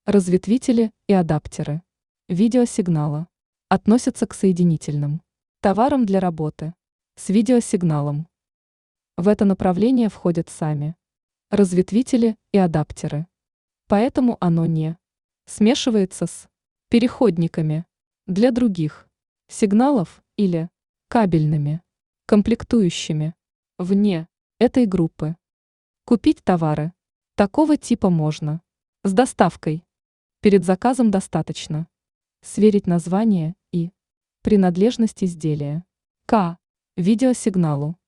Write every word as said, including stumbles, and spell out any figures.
Разветвители и адаптеры видеосигнала относятся к соединительным товарам для работы с видеосигналом. В это направление входят сами разветвители и адаптеры, поэтому оно не смешивается с переходниками для других сигналов или кабельными комплектующими вне этой группы. Купить товары такого типа можно с доставкой. Перед заказом достаточно сверить название и принадлежность изделия к видеосигналу.